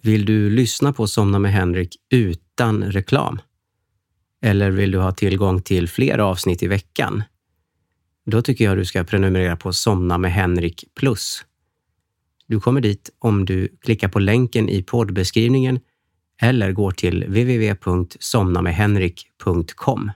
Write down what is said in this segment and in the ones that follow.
Vill du lyssna på Somna med Henrik utan reklam? Eller vill du ha tillgång till fler avsnitt i veckan? Då tycker jag du ska prenumerera på Somna med Henrik Plus. Du kommer dit om du klickar på länken i poddbeskrivningen eller går till www.somnamedhenrik.com.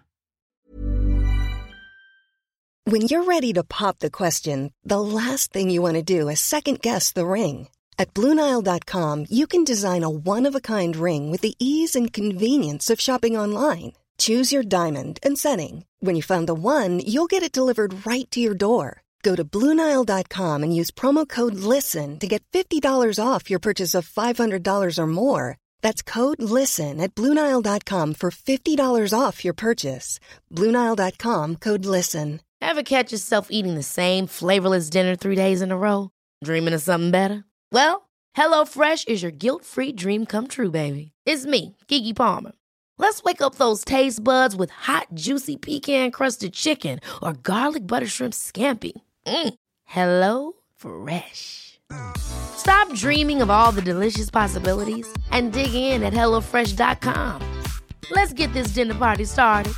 When you're ready to pop the question, the last thing you want to do is second-guess the ring. At BlueNile.com, you can design a one-of-a-kind ring with the ease and convenience of shopping online. Choose your diamond and setting. When you find the one, you'll get it delivered right to your door. Go to BlueNile.com and use promo code LISTEN to get $50 off your purchase of $500 or more. That's code LISTEN at BlueNile.com for $50 off your purchase. BlueNile.com, code LISTEN. Ever catch yourself eating the same flavorless dinner 3 days in a row? Dreaming of something better? Well, HelloFresh is your guilt-free dream come true, baby. It's me, Keke Palmer. Let's wake up those taste buds with hot, juicy pecan-crusted chicken or garlic butter shrimp scampi. Hello Fresh. Stop dreaming of all the delicious possibilities and dig in at HelloFresh.com. Let's get this dinner party started.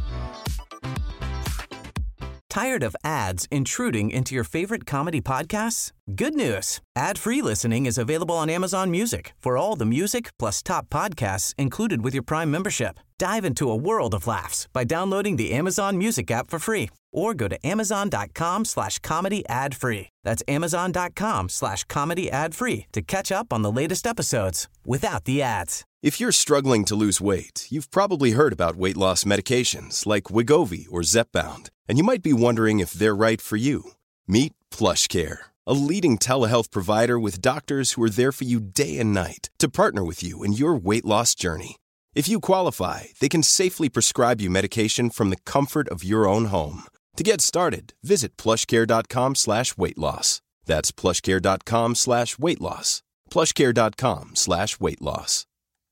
Tired of ads intruding into your favorite comedy podcasts? Good news. Ad-free listening is available on Amazon Music for all the music plus top podcasts included with your Prime membership. Dive into a world of laughs by downloading the Amazon Music app for free or go to amazon.com/comedy ad-free. That's amazon.com/comedy ad-free to catch up on the latest episodes without the ads. If you're struggling to lose weight, you've probably heard about weight loss medications like Wegovy or Zepbound, and you might be wondering if they're right for you. Meet PlushCare, a leading telehealth provider with doctors who are there for you day and night to partner with you in your weight loss journey. If you qualify, they can safely prescribe you medication from the comfort of your own home. To get started, visit plushcare.com/weightloss. That's plushcare.com/weightloss. plushcare.com/weightloss.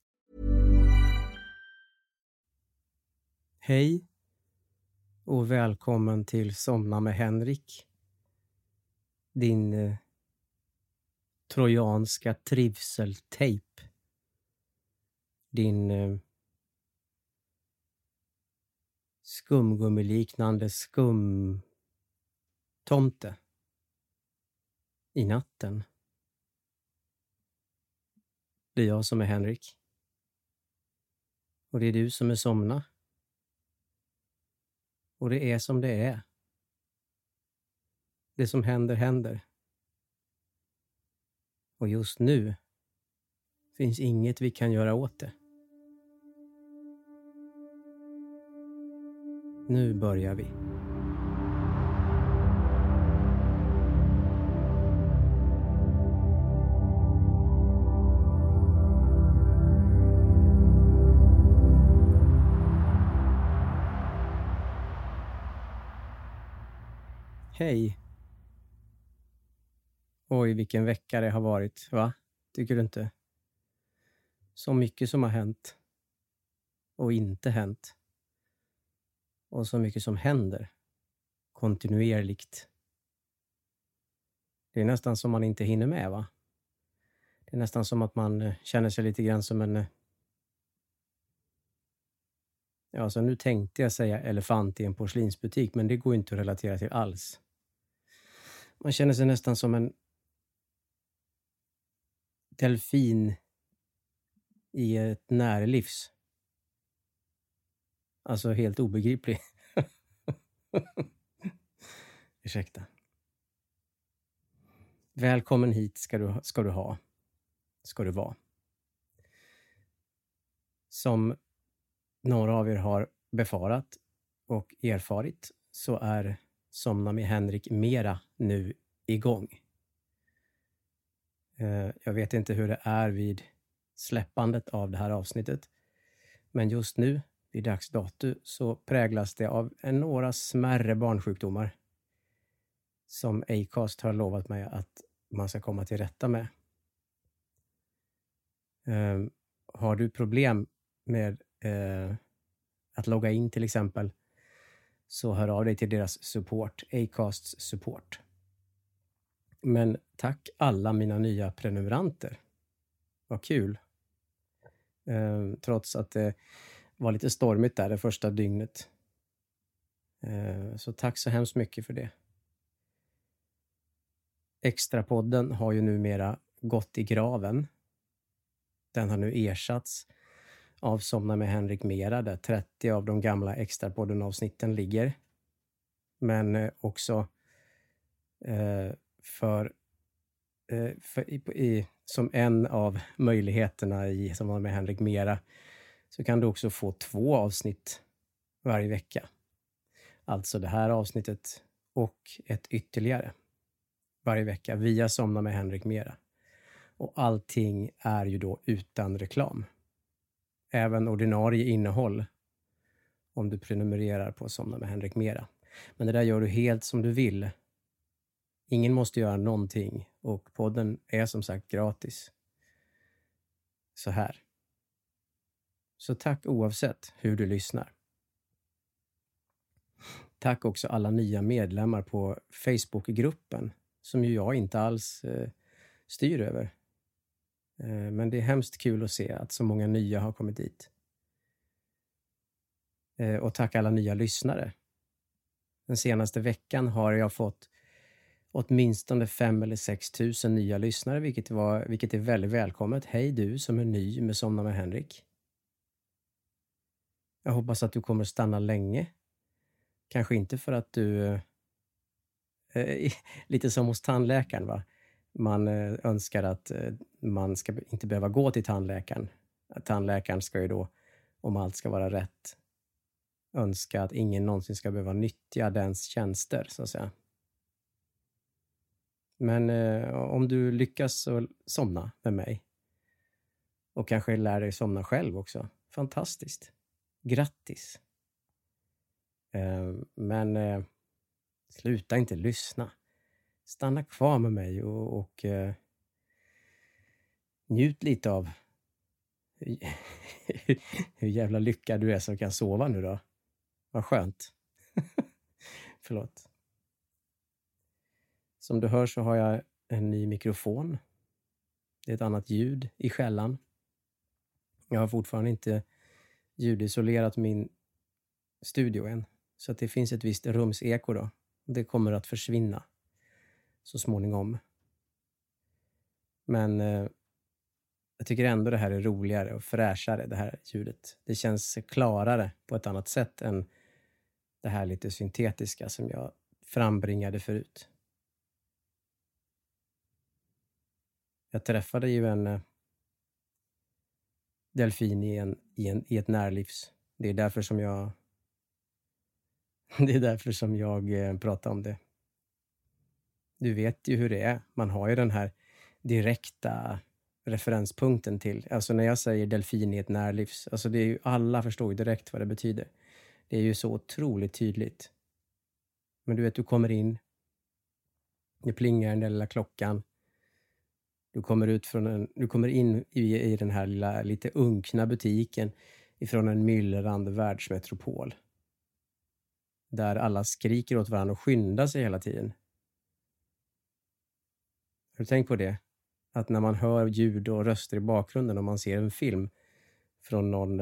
Hej och välkommen till Somna med Henrik. Din trojanska trivseltejp. Din skumgummiliknande skumtomte i natten. Det är jag som är Henrik. Och det är du som är Somna. Och det är som det är. Det som händer, händer. Och just nu finns inget vi kan göra åt det. Nu börjar vi. Hej. Oj, vilken vecka det har varit, va? Tycker du inte? Så mycket som har hänt. Och inte hänt. Och så mycket som händer. Kontinuerligt. Det är nästan som man inte hinner med, va? Det är nästan som att man känner sig lite grann som en... Ja, så nu tänkte jag säga elefant i en porslinsbutik, men det går inte att relatera till alls. Man känner sig nästan som en delfin i ett närlivs. Alltså helt obegriplig. Ursäkta. Välkommen hit ska du vara. Som några av er har befarat och erfarit så är Somna med Henrik mera nu igång. Jag vet inte hur det är vid släppandet av det här avsnittet. Men just nu, vid dags dato, så präglas det av några smärre barnsjukdomar. Som Acast har lovat mig att man ska komma till rätta med. Har du problem med att logga in till exempel, så hör av dig till deras support, Acasts support. Men tack alla mina nya prenumeranter. Vad kul. Trots att det var lite stormigt där det första dygnet. Så tack så hemskt mycket för det. Extrapodden har ju numera gått i graven. Den har nu ersatts av Somna med Henrik Mera, där 30 av de gamla Extrapodden-avsnitten ligger. Men också som en av möjligheterna i Somna med Henrik Mera så kan du också få 2 avsnitt varje vecka. Alltså det här avsnittet och ett ytterligare varje vecka via Somna med Henrik Mera. Och allting är ju då utan reklam. Även ordinarie innehåll om du prenumererar på Somna med Henrik Mera. Men det där gör du helt som du vill. Ingen måste göra någonting och podden är som sagt gratis. Så här. Så tack oavsett hur du lyssnar. Tack också alla nya medlemmar på Facebookgruppen som ju jag inte alls styr över. Men det är hemskt kul att se att så många nya har kommit dit. Och tack alla nya lyssnare. Den senaste veckan har jag fått åtminstone 5 eller 6 000 nya lyssnare, vilket är väldigt välkommet. Hej du som är ny med Somna med Henrik. Jag hoppas att du kommer stanna länge. Kanske inte för att du... lite som hos tandläkaren, va? Man önskar att man ska inte behöva gå till tandläkaren. Tandläkaren ska ju då, om allt ska vara rätt, önska att ingen någonsin ska behöva nyttja dens tjänster, så att säga. Men om du lyckas somna med mig och kanske lär dig somna själv också, fantastiskt. Grattis! Men sluta inte lyssna. Stanna kvar med mig och njut lite av hur jävla lyckad du är som kan sova nu då. Vad skönt. Förlåt. Som du hör så har jag en ny mikrofon. Det är ett annat ljud i skällan. Jag har fortfarande inte ljudisolerat min studio än. Så att det finns ett visst rumseko då. Det kommer att försvinna så småningom. Men jag tycker ändå det här är roligare och fräschare, det här ljudet. Det känns klarare på ett annat sätt än det här lite syntetiska som jag frambringade förut. Jag träffade ju en delfin i ett närlivs. Det är därför som jag pratar om det. Du vet ju hur det är. Man har ju den här direkta referenspunkten till. Alltså när jag säger delfin i ett närlivs. Alltså det är ju, alla förstår ju direkt vad det betyder. Det är ju så otroligt tydligt. Men du vet, du kommer in. Det plingar den där lilla klockan. Du kommer in i den här lilla, lite unkna butiken ifrån en myllrande världsmetropol. Där alla skriker åt varandra och skyndar sig hela tiden. Har du tänkt på det? Att när man hör ljud och röster i bakgrunden och man ser en film från någon...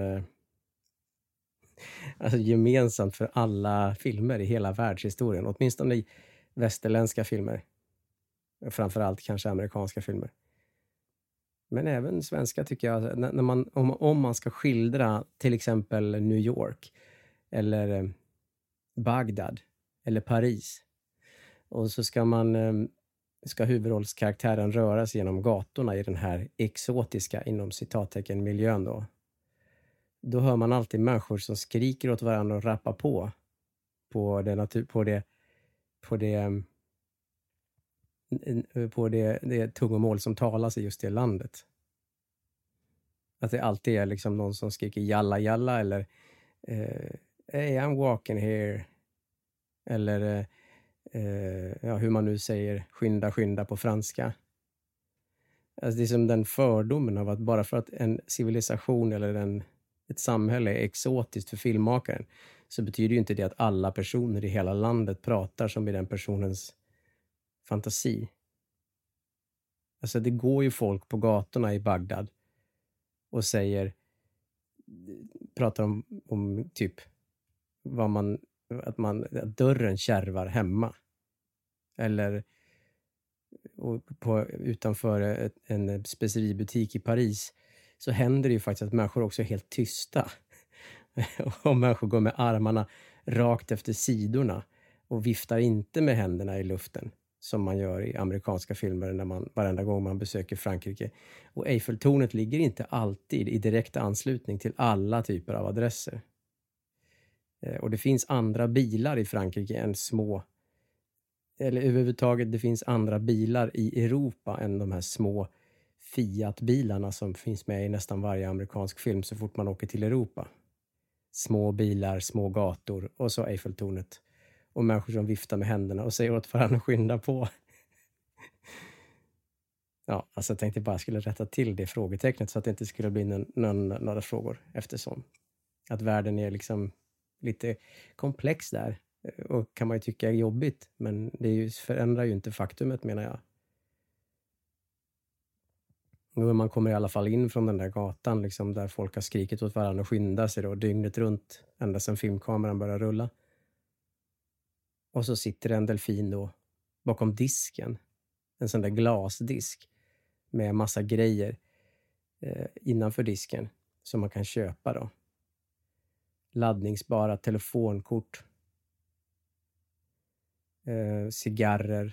alltså gemensamt för alla filmer i hela världshistorien. Åtminstone i västerländska filmer. Framförallt kanske amerikanska filmer. Men även svenska tycker jag. Om man ska skildra till exempel New York. Eller Bagdad. Eller Paris. Och så ska huvudrollskaraktären röra sig genom gatorna i den här exotiska inom citattecken miljön då. Då hör man alltid människor som skriker åt varandra och rappar på det tungomål som talas i just det landet. Att det alltid är liksom någon som skriker jalla jalla eller hey, I'm walking here. Eller hur man nu säger skynda skynda på franska. Alltså det är som den fördomen av att bara för att en civilisation eller ett samhälle är exotiskt för filmmakaren så betyder ju inte det att alla personer i hela landet pratar som i den personens fantasi. Alltså det går ju folk på gatorna i Bagdad och pratar om typ att dörren kärvar hemma. Eller utanför en speceributik i Paris så händer det ju faktiskt att människor också är helt tysta. Och människor går med armarna rakt efter sidorna och viftar inte med händerna i luften som man gör i amerikanska filmer varenda gång man besöker Frankrike. Och Eiffeltornet ligger inte alltid i direkt anslutning till alla typer av adresser. Och det finns andra bilar i Frankrike än eller överhuvudtaget det finns andra bilar i Europa än de här små Fiat-bilarna som finns med i nästan varje amerikansk film så fort man åker till Europa. Små bilar, små gator och så Eiffeltornet. Och människor som viftar med händerna och säger åt varandra skynda på. Ja, alltså jag tänkte bara jag skulle rätta till det frågetecknet så att det inte skulle bli några frågor eftersom. Att världen är liksom lite komplex där. Och kan man ju tycka är jobbigt. Men det förändrar ju inte faktumet menar jag. Och man kommer i alla fall in från den där gatan liksom, där folk har skrikit åt varandra och skynda sig då, dygnet runt ända sedan filmkameran börjar rulla. Och så sitter en delfin då bakom disken. En sån där glasdisk med massa grejer innanför disken som man kan köpa då. Laddningsbara telefonkort. Cigarrer.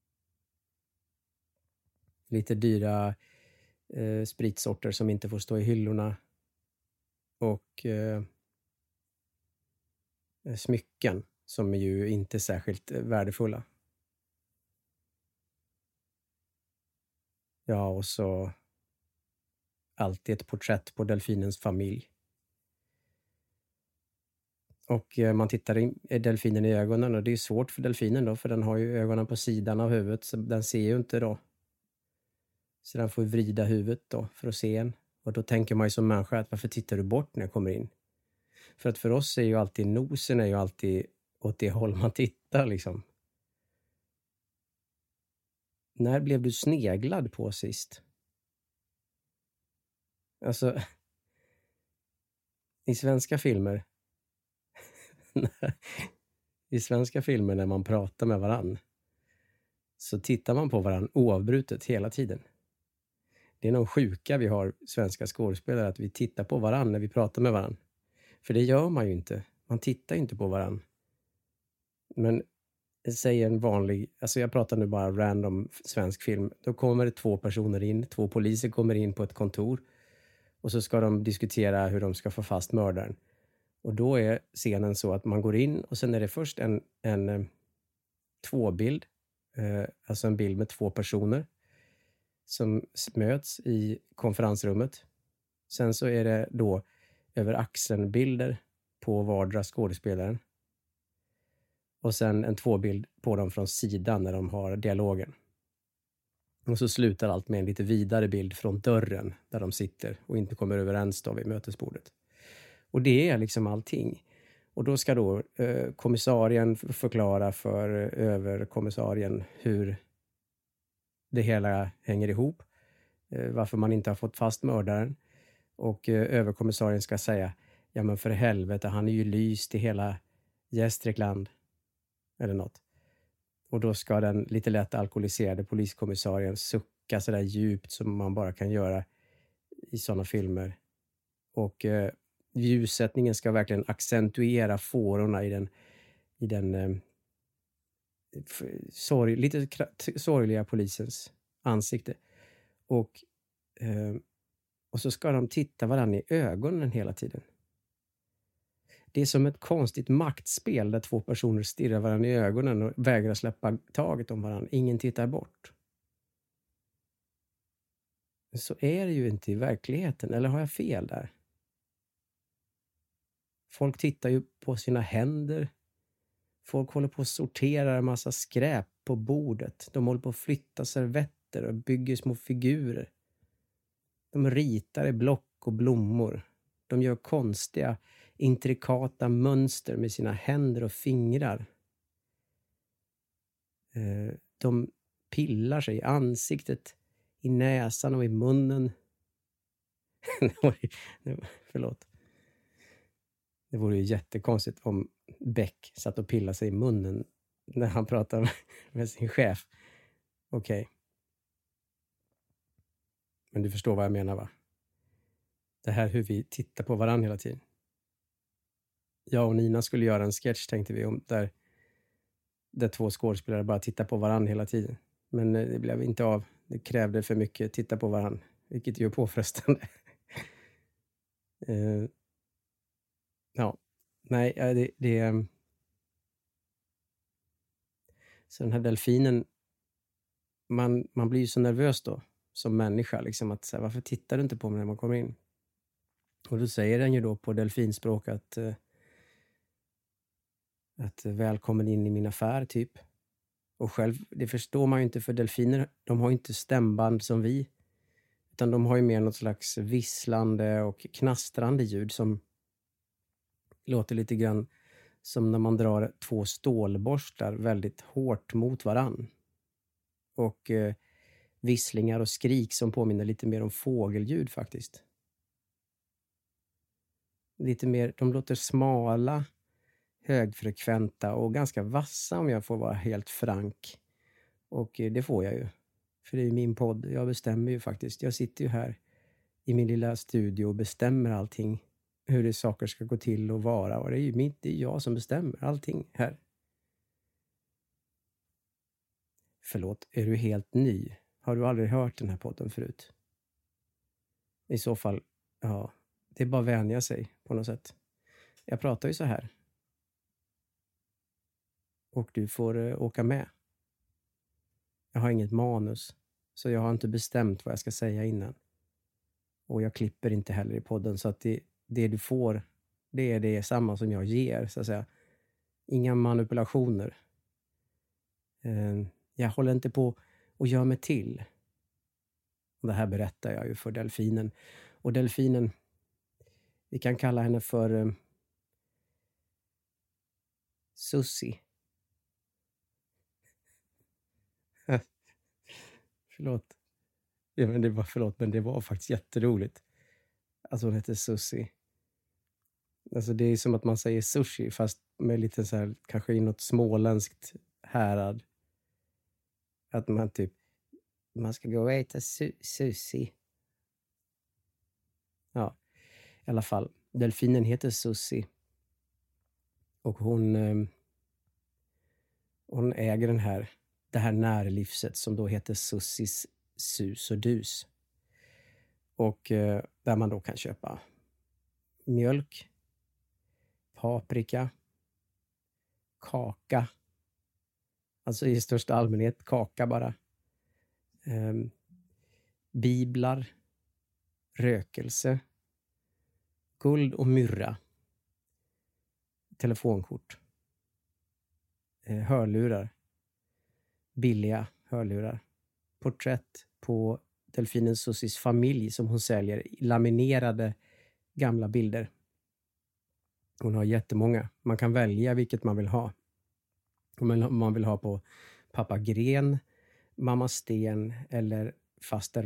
Lite dyra spritsorter som inte får stå i hyllorna. Och smycken som är ju inte särskilt värdefulla. Ja, och så alltid ett porträtt på delfinens familj. Och man tittar i delfinen i ögonen och det är svårt för delfinen då för den har ju ögonen på sidan av huvudet så den ser ju inte då. Så den får vrida huvudet då för att se en. Och då tänker man ju som människa att varför tittar du bort när jag kommer in? För att för oss är ju alltid nosen är ju alltid åt det håll man tittar liksom. När blev du sneglad på sist? Alltså, i svenska filmer när man pratar med varann så tittar man på varann oavbrutet hela tiden. Det är någon sjuka vi har svenska skådespelare att vi tittar på varann när vi pratar med varann. För det gör man ju inte. Man tittar inte på varann. Men säg en vanlig, alltså jag pratar nu bara random svensk film. Då kommer det 2 personer in, 2 poliser kommer in på ett kontor och så ska de diskutera hur de ska få fast mördaren. Och då är scenen så att man går in och sen är det först en tvåbild, alltså en bild med 2 personer som möts i konferensrummet. Sen så är det då över axeln bilder på vardera skådespelaren. Och sen en 2-bild på dem från sidan när de har dialogen. Och så slutar allt med en lite vidare bild från dörren där de sitter och inte kommer överens då vid mötesbordet. Och det är liksom allting. Och då ska då kommissarien förklara för överkommissarien hur det hela hänger ihop. Varför man inte har fått fast mördaren. Och överkommissarien ska säga, ja men för helvete, han är ju lyst i hela Gästrikland. Eller något. Och då ska den lite lätt alkoholiserade poliskommissarien sucka så där djupt som man bara kan göra i sådana filmer. Och ljussättningen ska verkligen accentuera fårorna i den lite sorgliga polisens ansikte. Och så ska de titta varandra i ögonen hela tiden. Det är som ett konstigt maktspel där 2 personer stirrar varandra i ögonen och vägrar släppa taget om varandra. Ingen tittar bort. Så är det ju inte i verkligheten. Eller har jag fel där? Folk tittar ju på sina händer. Folk håller på att sortera en massa skräp på bordet. De håller på att flytta servetter och bygger små figurer. De ritar i block och blommor. De gör konstiga, intrikata mönster med sina händer och fingrar. De pillar sig i ansiktet, i näsan och i munnen. Förlåt. Det vore ju jättekonstigt om Beck satt och pillade sig i munnen när han pratar med sin chef. Okej. Men du förstår vad jag menar, va? Det här hur vi tittar på varandra hela tiden. Jag och Nina skulle göra en sketch, tänkte vi, om där två skådespelare bara tittar på varandra hela tiden. Men det blev inte av. Det krävde för mycket titta på varandra, vilket är ju påfrestande. Ja, nej, det så den här delfinen, man blir ju så nervös då som människa, liksom, att så här, varför tittar du inte på mig när man kommer in? Och då säger den ju då på delfinspråk att välkommen in i min affär, typ. Och själv, det förstår man ju inte, för delfiner, de har ju inte stämband som vi, utan de har ju mer något slags visslande och knastrande ljud som låter lite grann som när man drar två stålborstar väldigt hårt mot varann. Och visslingar och skrik som påminner lite mer om fågelljud faktiskt. Lite mer, de låter smala, högfrekventa och ganska vassa, om jag får vara helt frank. Och det får jag ju. För det är min podd. Jag bestämmer ju faktiskt. Jag sitter ju här i min lilla studio och bestämmer allting. Hur det saker ska gå till och vara. Och det är ju jag som bestämmer allting här. Förlåt, är du helt ny? Har du aldrig hört den här podden förut? I så fall, ja, det är bara att vänja sig på något sätt. Jag pratar ju så här. Och du får åka med. Jag har inget manus. Så jag har inte bestämt vad jag ska säga innan. Och jag klipper inte heller i podden. Så att det du får, det är det samma som jag ger, så att säga. Inga manipulationer. Jag håller inte på och gör mig till. Och det här berättar jag ju för delfinen. Och delfinen, vi kan kalla henne för Susie. Förlåt. Ja, men det var faktiskt jätteroligt. Alltså hon heter Susie. Alltså det är som att man säger sushi, fast med lite så här, kanske i något småländskt härad. Att man ska gå och äta sushi. Ja, i alla fall. Delfinen heter Susie. Och hon äger det här närlivset som då heter Susies sus och dus. Och där man då kan köpa mjölk, paprika, kaka. Alltså i största allmänhet kaka bara. Biblar, rökelse, guld och myrra, telefonkort, hörlurar, billiga hörlurar, porträtt på delfinen Susies familj som hon säljer, laminerade gamla bilder. Hon har jättemånga. Man kan välja vilket man vill ha. Om man vill ha på pappa Gren, mamma Sten eller faster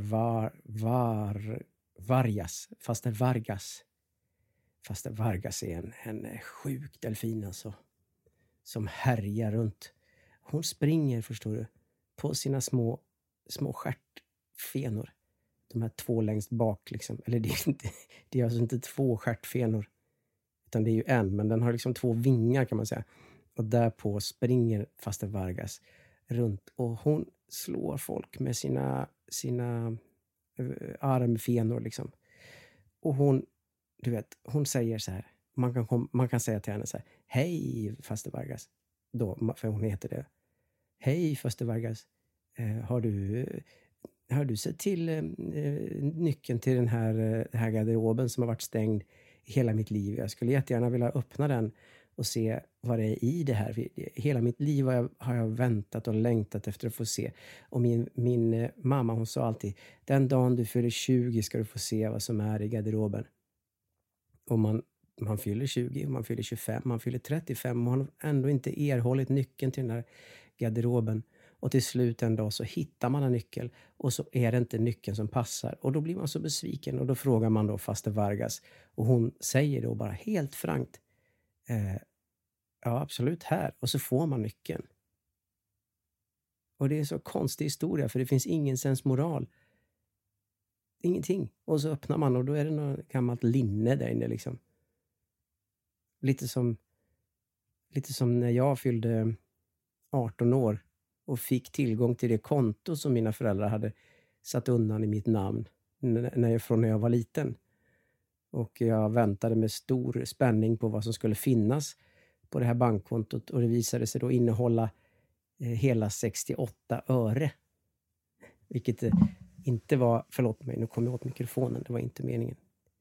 Vargas. Faster Vargas. Faster Vargas är en sjuk delfin alltså, som härjar runt. Hon springer, förstår du, på sina små stjärtfenor. De här två längst bak liksom. Eller det är alltså inte två stjärtfenor, utan det är ju en, men den har liksom två vingar kan man säga. Och därpå springer faster Vargas runt och hon slår folk med sina armfenor liksom. Och hon, du vet, hon säger så här, man kan säga till henne så här: hej faster Vargas, då, för hon heter det. Hej faster Vargas, har du sett till nyckeln till den här garderoben som har varit stängd hela mitt liv? Jag skulle jättegärna vilja öppna den och se vad det är i det här. Hela mitt liv har jag väntat och längtat efter att få se. Och min mamma, hon sa alltid: den dagen du fyller 20 ska du få se vad som är i garderoben. Och man fyller 20, man fyller 25, man fyller 35 och man har ändå inte erhållit nyckeln till den här garderoben. Och till slut en dag så hittar man en nyckel och så är det inte nyckeln som passar. Och då blir man så besviken och då frågar man då faster Vargas. Och hon säger då bara helt frankt, ja absolut här. Och så får man nyckeln. Och det är så konstig historia för det finns ingen sensmoral. Ingenting. Och så öppnar man och då är det något gammalt linne där inne liksom. Lite som när jag fyllde 18 år och fick tillgång till det konto som mina föräldrar hade satt undan i mitt namn från när jag var liten. Och jag väntade med stor spänning på vad som skulle finnas på det här bankkontot och det visade sig då innehålla hela 68 öre. Vilket inte var, förlåt mig, nu kom jag åt mikrofonen, det var inte meningen.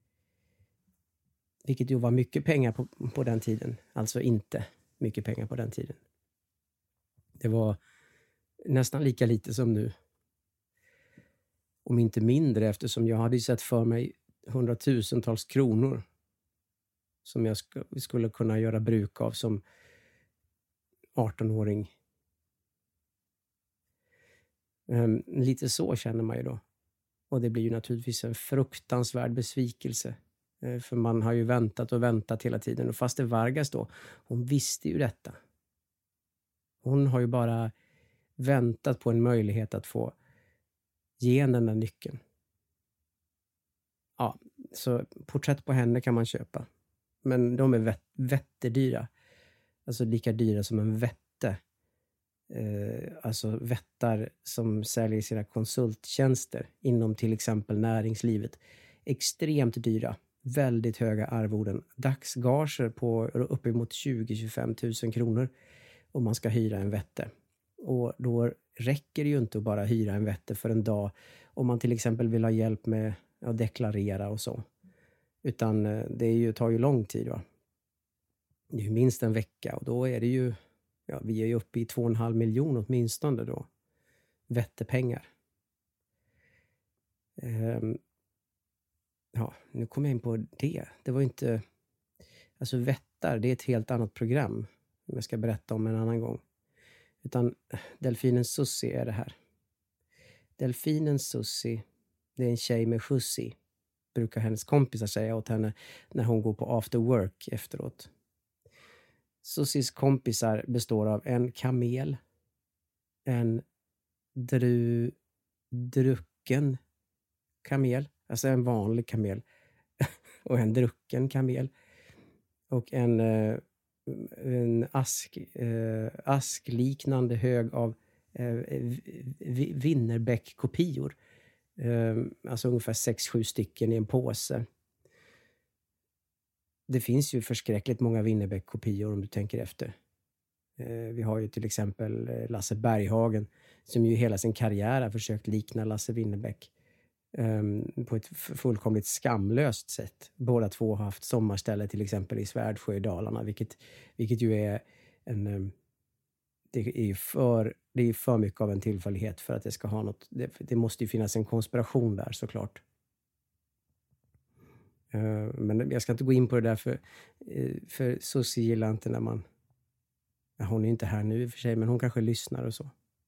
Vilket ju var mycket pengar på den tiden. Alltså inte mycket pengar på den tiden. Det var nästan lika lite som nu. Om inte mindre eftersom jag hade sett för mig 100,000-tals kronor som jag skulle kunna göra bruk av som 18-åring. Lite så känner man ju då. Och det blir ju naturligtvis en fruktansvärd besvikelse. För man har ju väntat och väntat hela tiden. Och faster Vargas då, hon visste ju detta. Hon har ju bara väntat på en möjlighet att få ge den där nyckeln. Ja, så porträtt på henne kan man köpa. Men de är vätterdyra. Alltså lika dyra som en vätte. Alltså vättar som säljer sina konsulttjänster inom till exempel näringslivet. Extremt dyra. Väldigt höga arvoden. Dagsgager på uppemot 20-25 000 kronor om man ska hyra en vätte. Och då räcker det ju inte att bara hyra en vätte för en dag om man till exempel vill ha hjälp med att deklarera och så. Utan det tar ju lång tid va. Det är ju minst en vecka och då är det ju, ja vi är ju uppe i 2,5 miljoner åtminstone då. Vättepengar. Ja, nu kommer jag in på det. Det var inte, alltså vättar, det är ett helt annat program. Som jag ska berätta om en annan gång. Utan delfinen Susie är det här. Delfinen Susie, det är en tjej med skjutsi. Brukar hennes kompisar säga åt henne när hon går på after work efteråt. Susies kompisar består av en kamel, en drucken kamel, alltså en vanlig kamel, och en drucken kamel, och en askliknande hög av Winnerbäck-kopior. Alltså ungefär 6-7 stycken i en påse. Det finns ju förskräckligt många Winnerbäck-kopior om du tänker efter. Vi har ju till exempel Lasse Berghagen som ju hela sin karriär har försökt likna Lasse Winnerbäck på ett fullkomligt skamlöst sätt. Båda två har haft sommarställe till exempel i Svärdsjö i Dalarna, vilket ju är det är för mycket av en tillfällighet för att det ska ha något. Det måste ju finnas en konspiration där såklart. Men jag ska inte gå in på det där för Susie gillar inte när man, ja, hon är inte här nu i och för sig, men hon kanske lyssnar och så.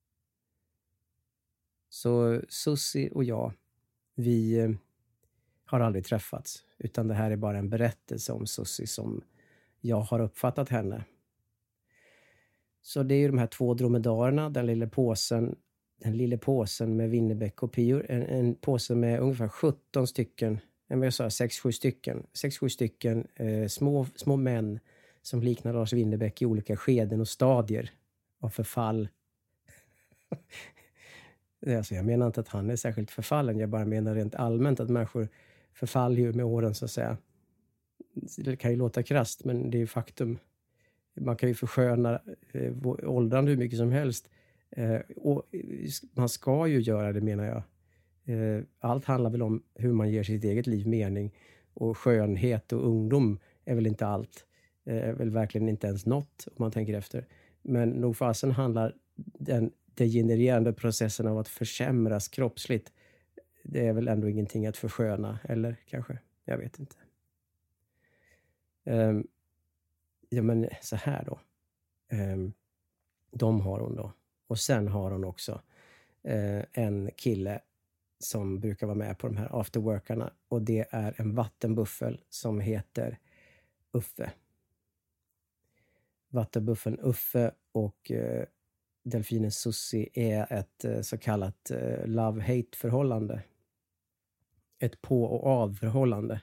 Så Susie och jag, vi har aldrig träffats, utan det här är bara en berättelse om Susie som jag har uppfattat henne. Så det är ju de här 2 dromedarerna, den lilla påsen med Winnerbäck-kopior, en påse med ungefär 17 stycken, jag sa 6-7 stycken små män som liknar Lars Winnerbäck i olika skeden och stadier av förfall. Alltså jag menar inte att han är särskilt förfallen, jag bara menar rent allmänt att människor förfaller ju med åren så att säga. Det kan ju låta krasst, men det är ju faktum. Man kan ju försköna åldrande hur mycket som helst. Och man ska ju göra det, menar jag. Allt handlar väl om hur man ger sitt eget liv mening. Och skönhet och ungdom är väl inte allt. Är väl verkligen inte ens något om man tänker efter. Men nog fasen handlar den degenererande processen av att försämras kroppsligt. Det är väl ändå ingenting att försköna. Eller kanske, jag vet inte. Ja men så här då. De har hon då. Och sen har hon också en kille som brukar vara med på de här afterworkarna. Och det är en vattenbuffel som heter Uffe. Vattenbuffeln Uffe och delfinen Susie är ett så kallat love-hate-förhållande. Ett på- och av-förhållande.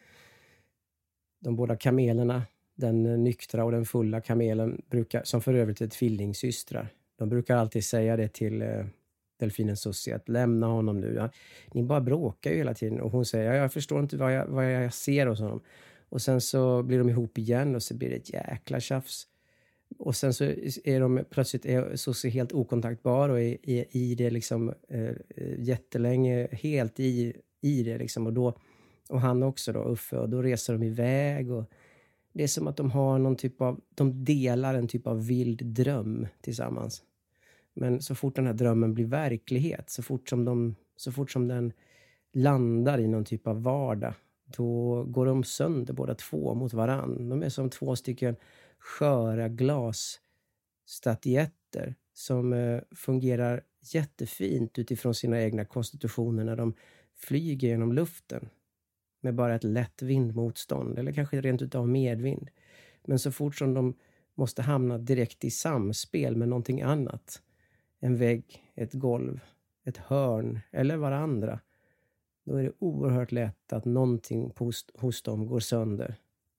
De båda kamelerna, den nyktra och den fulla kamelen, som för övrigt är tvillingsystrar. De brukar alltid säga det till delfinen Susie, att lämna honom nu. Ja, ni bara bråkar ju hela tiden. Och hon säger, jag förstår inte vad jag ser hos honom. Och sen så blir de ihop igen och så blir det ett jäkla tjafs. Och sen så är de plötsligt Susie helt okontaktbar och är i det liksom jättelänge, helt i det liksom. Och han också då, Uffe, och då reser de iväg och det är som att de delar en typ av vild dröm tillsammans. Men så fort den här drömmen blir verklighet, så fort som den landar i någon typ av vardag, då går de sönder båda två mot varann. De är som två stycken sköra glasstatyetter som fungerar jättefint utifrån sina egna konstitutioner när de flyger genom luften med bara ett lätt vindmotstånd eller kanske rent utav medvind. Men så fort som de måste hamna direkt i samspel med någonting annat, en vägg, ett golv, ett hörn eller varandra, då är det oerhört lätt att någonting hos dem går sönder.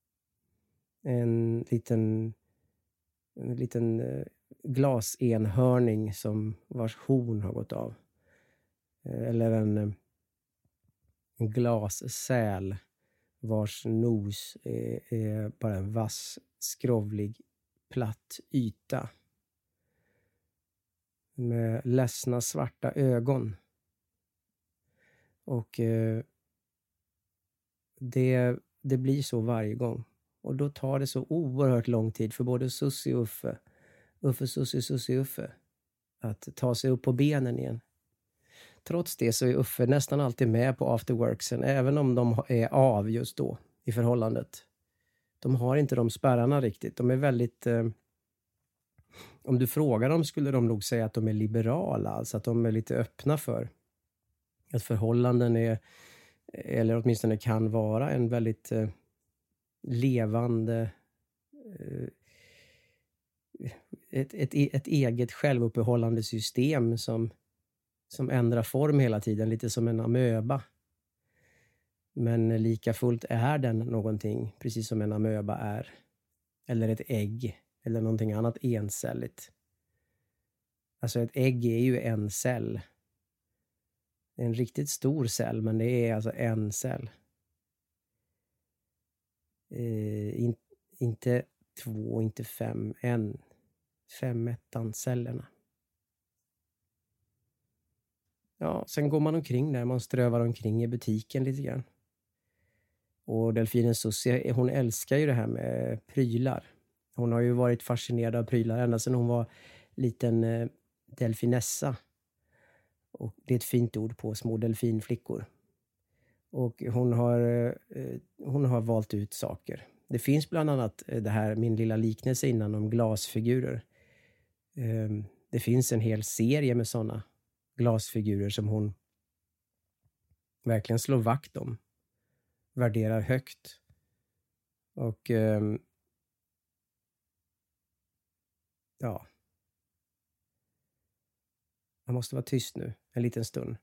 En liten glasenhörning som vars horn har gått av. Eller en glassäl vars nos är bara en vass, skrovlig, platt yta. Med ledsna svarta ögon. Och det blir så varje gång. Och då tar det så oerhört lång tid för både Susie och Uffe. Uffe, Susie, Susie, Uffe. Att ta sig upp på benen igen. Trots det så är Uffe nästan alltid med på afterworksen. Även om de är av just då i förhållandet. De har inte de spärrarna riktigt. De är väldigt... om du frågar dem skulle de nog säga att de är liberala. Alltså att de är lite öppna för att förhållanden är... Eller åtminstone kan vara en väldigt... levande ett eget självuppehållande system som ändrar form hela tiden, lite som en amöba. Men lika fullt är den någonting, precis som en amöba är. Eller ett ägg, eller någonting annat encelligt. Alltså ett ägg är ju en cell. Det är en riktigt stor cell, men det är alltså en cell. Inte 2, inte 5, 5-1-cellerna. Ja, sen går man omkring där, man strövar omkring i butiken lite grann. Och delfinen Susie, hon älskar ju det här med prylar. Hon har ju varit fascinerad av prylar ända sedan hon var liten delfinessa. Och det är ett fint ord på små delfinflickor. Och hon har valt ut saker. Det finns bland annat det här, min lilla liknelse innan om glasfigurer. Det finns en hel serie med sådana glasfigurer som hon verkligen slår vakt om. Värderar högt. Och ja. Jag måste vara tyst nu en liten stund.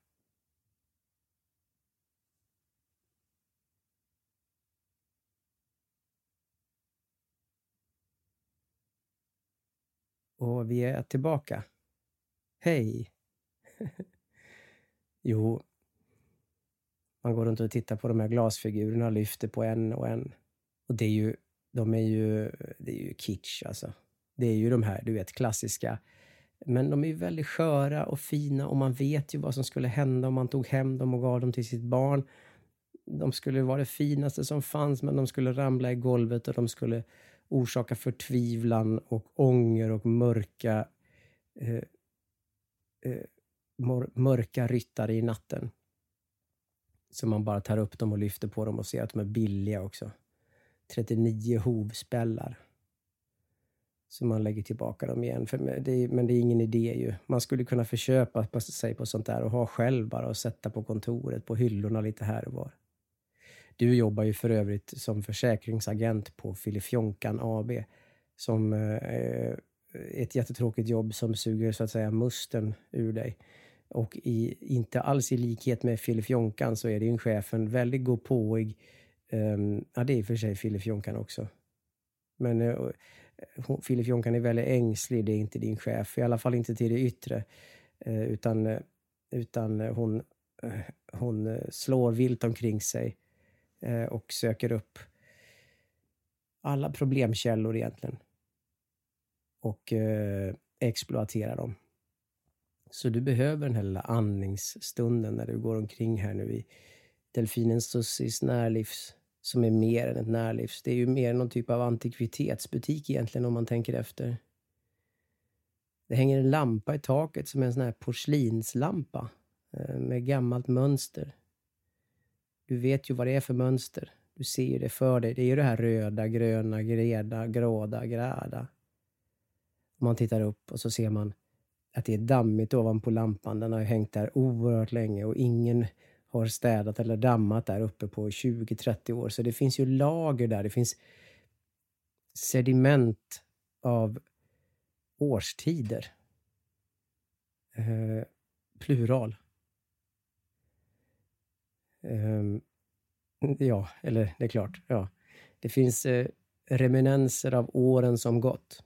Och vi är tillbaka. Hej! Jo, man går runt och tittar på de här glasfigurerna och lyfter på en och en. Och det är ju kitsch alltså. Det är ju de här, du vet, klassiska. Men de är ju väldigt sköra och fina och man vet ju vad som skulle hända om man tog hem dem och gav dem till sitt barn. De skulle vara det finaste som fanns, men de skulle ramla i golvet och de skulle orsaka förtvivlan och ånger och mörka ryttare i natten. Så man bara tar upp dem och lyfter på dem och ser att de är billiga också. 39 hovspällar. Så man lägger tillbaka dem igen. Men det är ingen idé ju. Man skulle kunna förköpa sig på sånt där och ha själv bara och sätta på kontoret, på hyllorna lite här och var. Du jobbar ju för övrigt som försäkringsagent på Filifjonkan AB. Som ett jättetråkigt jobb som suger så att säga musten ur dig. Och inte alls i likhet med Filifjonkan så är din chefen väldigt gåpåig. Ja, det är för sig Filifjonkan också. Men Filifjonkan är väldigt ängslig, det är inte din chef. I alla fall inte till det yttre. Utan hon slår vilt omkring sig och söker upp alla problemkällor egentligen. Och exploaterar dem. Så du behöver den här lilla andningsstunden när du går omkring här nu i Delfinens Sussis närlivs, som är mer än ett närlivs. Det är ju mer någon typ av antikvitetsbutik egentligen om man tänker efter. Det hänger en lampa i taket som är en sån här porslinslampa med gammalt mönster. Du vet ju vad det är för mönster. Du ser ju det för dig. Det är ju det här röda, gröna, greda, gråda, gräda. Om man tittar upp och så ser man att det är dammigt ovanpå lampan. Den har ju hängt där oerhört länge och ingen har städat eller dammat där uppe på 20-30 år. Så det finns ju lager där. Det finns sediment av årstider. Plural. Ja, eller det är klart. Ja. Det finns reminenser av åren som gått.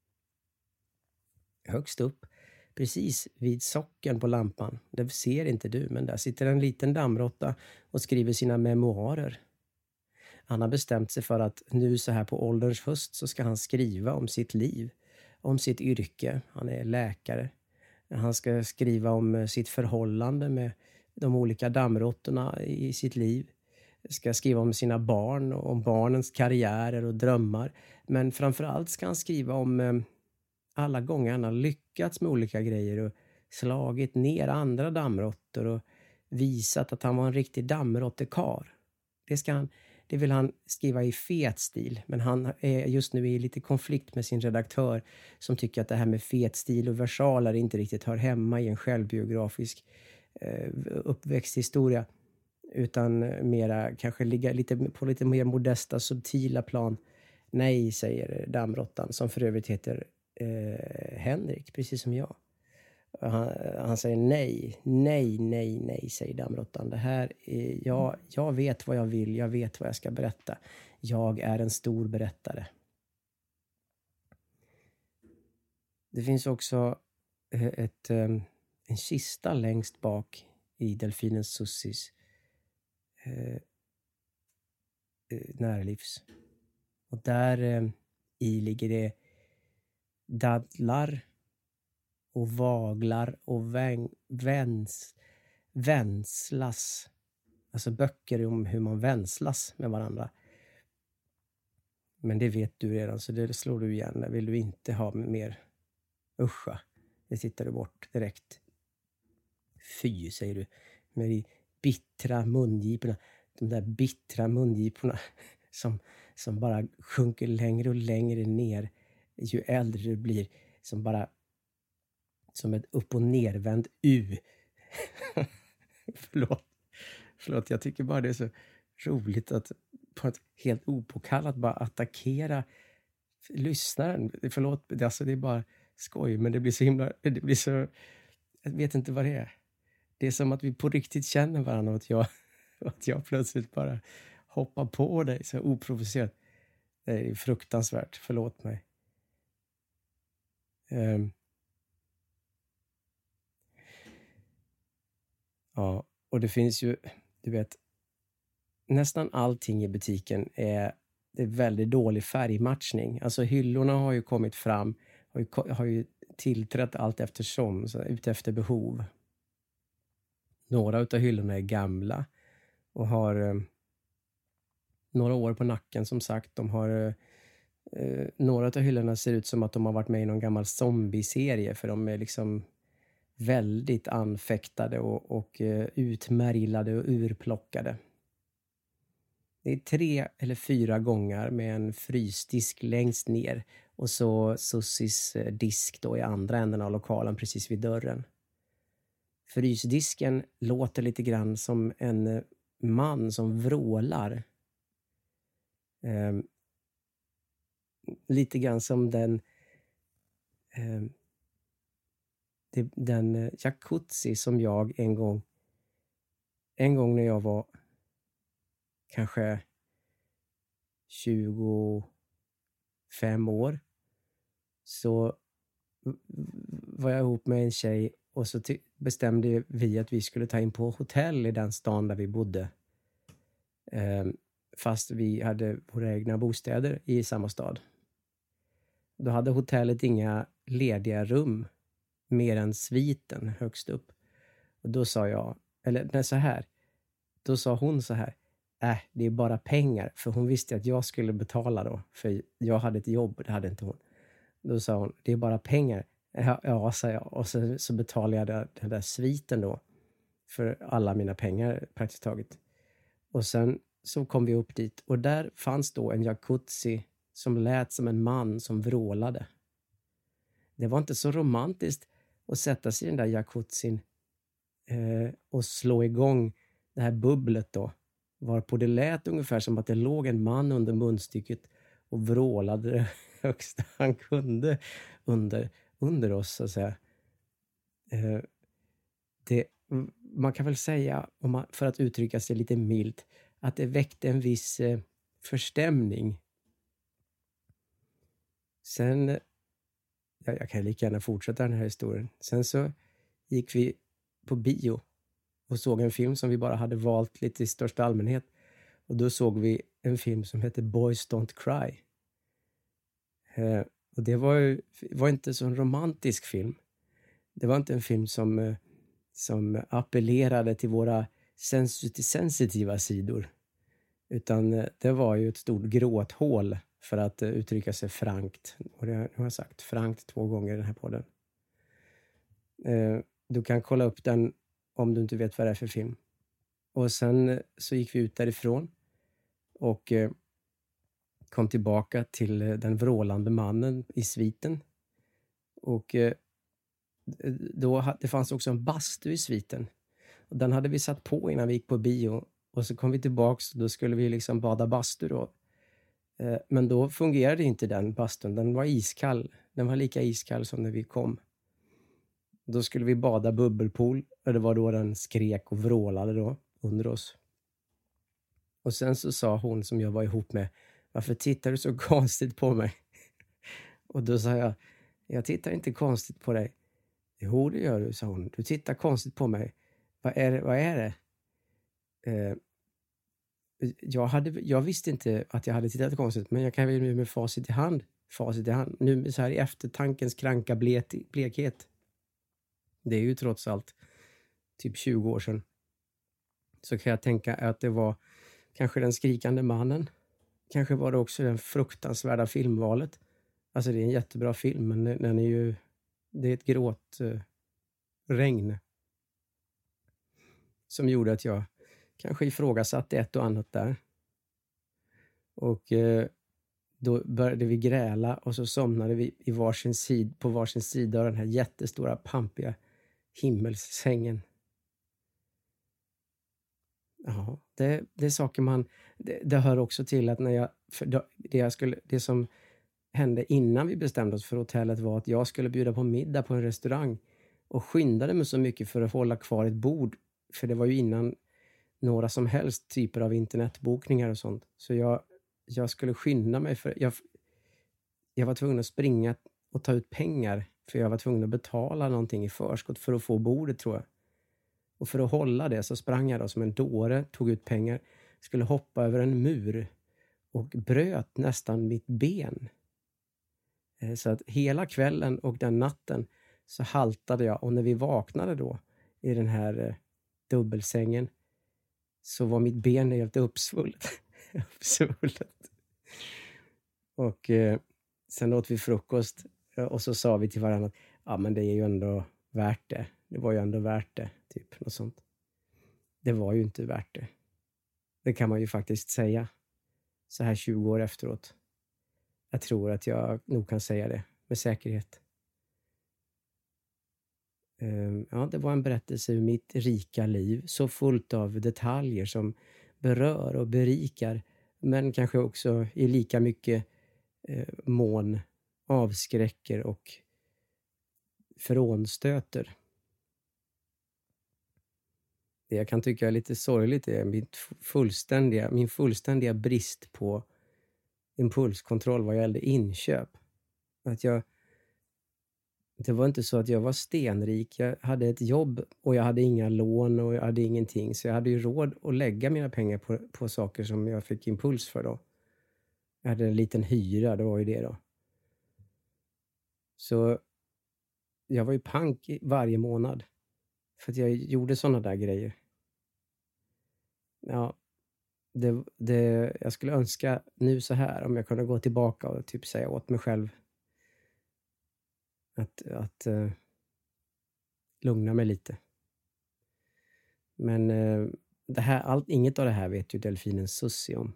Högst upp, precis vid socken på lampan. Det ser inte du, men där sitter en liten dammråtta och skriver sina memoarer. Han har bestämt sig för att nu så här på ålderns höst så ska han skriva om sitt liv. Om sitt yrke. Han är läkare. Han ska skriva om sitt förhållande med de olika dammråttorna i sitt liv. Ska skriva om sina barn och om barnens karriärer och drömmar. Men framförallt ska han skriva om alla gånger han har lyckats med olika grejer och slagit ner andra dammråttor och visat att han var en riktig dammråttekar. Det vill han skriva i fet stil, men han är just nu i lite konflikt med sin redaktör som tycker att det här med fet stil och versaler inte riktigt hör hemma i en självbiografisk uppväxthistoria, utan mera kanske ligga på lite mer modesta, subtila plan. Nej, säger dammråttan, som för övrigt heter Henrik, precis som jag. Han säger nej, säger dammråttan. Det här är, jag vet vad jag vill, jag vet vad jag ska berätta. Jag är en stor berättare. Det finns också en kista längst bak i Delfinens Sussis närlivs. Och där i ligger det dadlar och vaglar och vänslas. Alltså böcker om hur man vänslas med varandra. Men det vet du redan, så det slår du igen. Det vill du inte ha mer. Uscha, det tittar du bort direkt. Fy, säger du, med de bittra mungiporna. De där bittra mungiporna som bara sjunker längre och längre ner ju äldre du blir, som ett upp- och nervänd U. Förlåt, jag tycker bara det är så roligt att på ett helt opåkallat bara attackera lyssnaren. Förlåt, alltså det är bara skoj, men det blir så, jag vet inte vad det är. Det är som att vi på riktigt känner varandra och att jag plötsligt bara hoppar på dig så oprovocerat. Det är fruktansvärt, förlåt mig. Ja, och det finns ju, du vet, nästan allting i butiken det är väldigt dålig färgmatchning. Alltså hyllorna har ju kommit fram, har ju tillträtt allt eftersom, så ut efter behov. Några utav hyllorna är gamla och har några år på nacken, som sagt. De har några av hyllorna ser ut som att de har varit med i någon gammal zombie-serie, för de är liksom väldigt anfäktade och utmärglade och urplockade. Det är 3 eller 4 gångar med en frysdisk längst ner Och så Sussis disk då i andra änden av lokalen precis vid dörren. Frysdisken låter lite grann som en man som vrålar. Lite grann som den jacuzzi som jag en gång när jag var kanske 25 år, så var jag ihop med en tjej och så bestämde vi att vi skulle ta in på hotell i den stan där vi bodde. Fast vi hade våra egna bostäder i samma stad. Då hade hotellet inga lediga rum mer än sviten högst upp. Och då sa jag, då sa hon så här: det är bara pengar. För hon visste att jag skulle betala då. För jag hade ett jobb, det hade inte hon. Då sa hon, det är bara pengar. Ja, sa jag. Och så betalade jag den där sviten då. För alla mina pengar praktiskt taget. Och sen så kom vi upp dit. Och där fanns då en jacuzzi som lät som en man som vrålade. Det var inte så romantiskt att sätta sig i den där jacuzzin och slå igång det här bubblet då. Varpå det lät ungefär som att det låg en man under munstycket och vrålade det högsta han kunde under oss, så att säga. Man kan väl säga, för att uttrycka sig lite milt, att det väckte en viss förstämning. Sen, jag kan lika gärna fortsätta den här historien. Sen så gick vi på bio och såg en film som vi bara hade valt lite i största allmänhet. Och då såg vi en film som heter Boys Don't Cry. Och det var inte så en romantisk film. Det var inte en film som appellerade till våra sensitiva sidor. Utan det var ju ett stort gråthål, för att uttrycka sig frankt. Och det har jag sagt frankt 2 gånger i den här podden. Du kan kolla upp den om du inte vet vad det är för film. Och sen så gick vi ut därifrån och kom tillbaka till den vrålande mannen i sviten. Och det fanns också en bastu i sviten. Och den hade vi satt på innan vi gick på bio. Och så kom vi tillbaks och då skulle vi liksom bada bastu då. Men då fungerade inte den bastun. Den var iskall. Den var lika iskall som när vi kom. Då skulle vi bada bubbelpool. Och det var då den skrek och vrålade då under oss. Och sen så sa hon som jag var ihop med: varför tittar du så konstigt på mig? Och då sa jag tittar inte konstigt på dig. Jo, det gör du, sa hon. Du tittar konstigt på mig. Vad är det? Jag visste inte att jag hade tittat konstigt, men jag kan väl nu med facit i hand, nu så här i eftertankens kranka blekhet. Det är ju trots allt typ 20 år sedan. Så kan jag tänka att det var kanske den skrikande mannen. Kanske var det också den fruktansvärda filmvalet. Alltså det är en jättebra film, men den är ju, det är ett gråt regn som gjorde att jag kanske ifrågasatte ett och annat där. Och då började vi gräla och så somnade vi på varsin sida av den här jättestora pampiga himmelsängen. Ja, det är saker det hör också till att det som hände innan vi bestämde oss för hotellet var att jag skulle bjuda på middag på en restaurang och skyndade mig så mycket för att hålla kvar ett bord, för det var ju innan några som helst typer av internetbokningar och sånt. Så jag skulle skynda mig, för jag var tvungen att springa och ta ut pengar, för jag var tvungen att betala någonting i förskott för att få bordet, tror jag. Och för att hålla det så sprang jag då som en dåre, tog ut pengar, skulle hoppa över en mur och bröt nästan mitt ben. Så att hela kvällen och den natten så haltade jag, och när vi vaknade då i den här dubbelsängen så var mitt ben helt uppsvullet. Och sen åt vi frukost och så sa vi till varandra att ja, men det är ju ändå värt det. Det var ju ändå värt det, typ något sånt. Det var ju inte värt det. Det kan man ju faktiskt säga så här 20 år efteråt. Jag tror att jag nog kan säga det med säkerhet. Ja, det var en berättelse ur mitt rika liv, så fullt av detaljer som berör och berikar, men kanske också i lika mycket mån avskräcker och frånstöter. Det jag kan tycka är lite sorgligt är min fullständiga brist på impulskontroll vad gällde inköp. Det var inte så att jag var stenrik. Jag hade ett jobb och jag hade inga lån och jag hade ingenting. Så jag hade ju råd att lägga mina pengar på saker som jag fick impuls för då. Jag hade en liten hyra, det var ju det då. Så jag var ju pank varje månad. För att jag gjorde sådana där grejer. Ja, jag skulle önska nu så här om jag kunde gå tillbaka och typ säga åt mig själv att lugna mig lite. Men inget av det här vet ju delfinen Sussie om.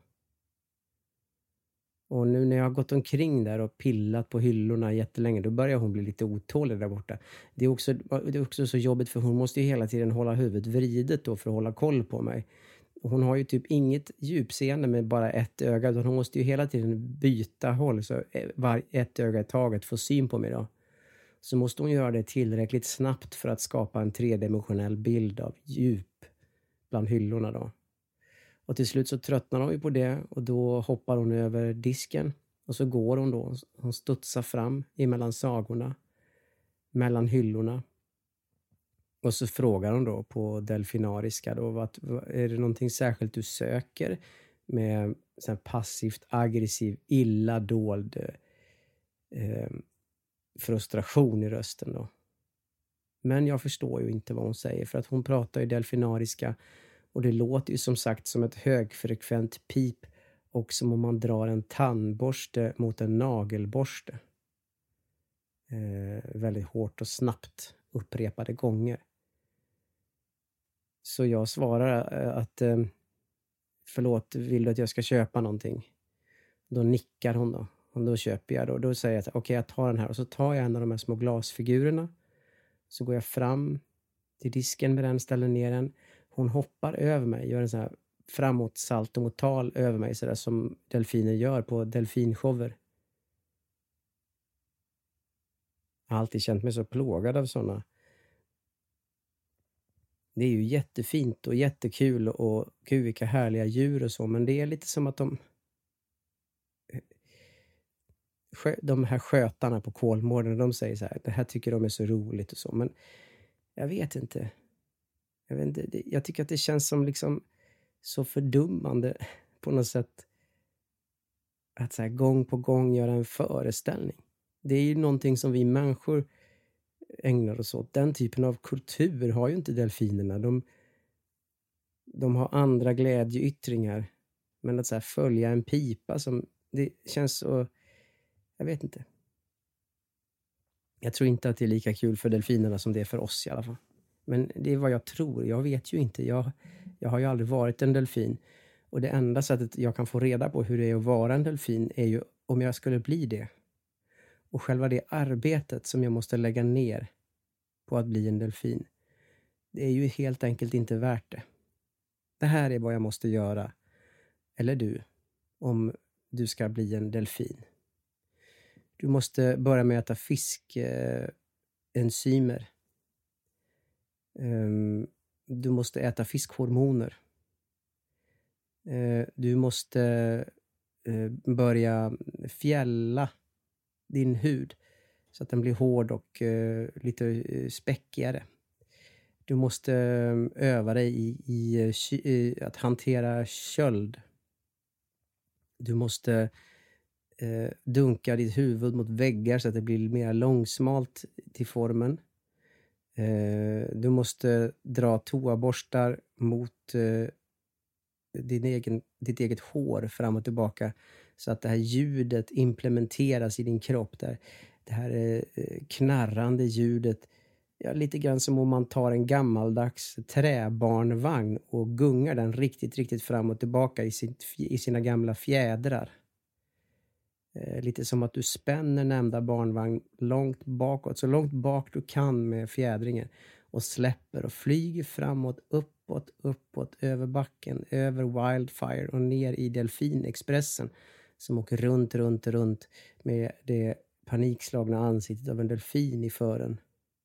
Och nu när jag har gått omkring där och pillat på hyllorna jättelänge, då börjar hon bli lite otålig där borta. Det är också så jobbigt, för hon måste ju hela tiden hålla huvudet vridet då för att hålla koll på mig. Och hon har ju typ inget djupseende med bara ett öga, utan hon måste ju hela tiden byta håll så ett öga i taget får syn på mig då. Så måste hon göra det tillräckligt snabbt för att skapa en tredimensionell bild av djup bland hyllorna då. Och till slut så tröttnar hon ju på det och då hoppar hon över disken och så går hon då. Hon studsar fram emellan sagorna, mellan hyllorna. Och så frågar hon då på delfinariska då, är det någonting särskilt du söker med så här passivt aggressiv, illa dold frustration i rösten då. Men jag förstår ju inte vad hon säger, för att hon pratar ju delfinariska och det låter ju som sagt som ett högfrekvent pip och som om man drar en tandborste mot en nagelborste. Väldigt hårt och snabbt upprepade gånger. Så jag svarar att förlåt, vill du att jag ska köpa någonting? Då nickar hon då. Och då köper jag då. Då säger jag att okej, jag tar den här. Och så tar jag en av de här små glasfigurerna. Så går jag fram till disken med den, ställer ner den. Hon hoppar över mig, gör en sån här framåt saltomortal över mig, sådär som delfiner gör på delfinshower. Jag har alltid känt mig så plågad av sådana. Det är ju jättefint och jättekul och gud vilka härliga djur och så, men det är lite som att de här skötarna på Kolmården, de säger så här, det här tycker de är så roligt och så, men jag vet inte. Jag tycker att det känns som liksom så fördummande på något sätt att så här gång på gång göra en föreställning. Det är ju någonting som vi människor ägnar oss åt. Den typen av kultur har ju inte delfinerna. De har andra glädjeyttringar. Men att så här följa en pipa det känns så, jag vet inte. Jag tror inte att det är lika kul för delfinerna som det är för oss i alla fall. Men det är vad jag tror. Jag vet ju inte. Jag har ju aldrig varit en delfin. Och det enda sättet jag kan få reda på hur det är att vara en delfin är ju om jag skulle bli det. Och själva det arbetet som jag måste lägga ner på att bli en delfin, det är ju helt enkelt inte värt det. Det här är vad jag måste göra, eller du, om du ska bli en delfin. Du måste börja med att äta fiskenzymer. Du måste äta fiskhormoner. Du måste börja fjälla din hud så att den blir hård och lite späckigare. Du måste öva dig i att hantera köld. Du måste dunka ditt huvud mot väggar så att det blir mer långsmalt till formen. Du måste dra toaborstar mot ditt eget hår fram och tillbaka så att det här ljudet implementeras i din kropp. Det här knarrande ljudet, ja, lite grann som om man tar en gammaldags träbarnvagn och gungar den riktigt, riktigt fram och tillbaka i sina gamla fjädrar. Lite som att du spänner nämnda barnvagn långt bakåt, så långt bak du kan med fjädringen. Och släpper och flyger framåt, uppåt, över backen, över Wildfire och ner i Delfinexpressen. Som åker runt med det panikslagna ansiktet av en delfin i fören.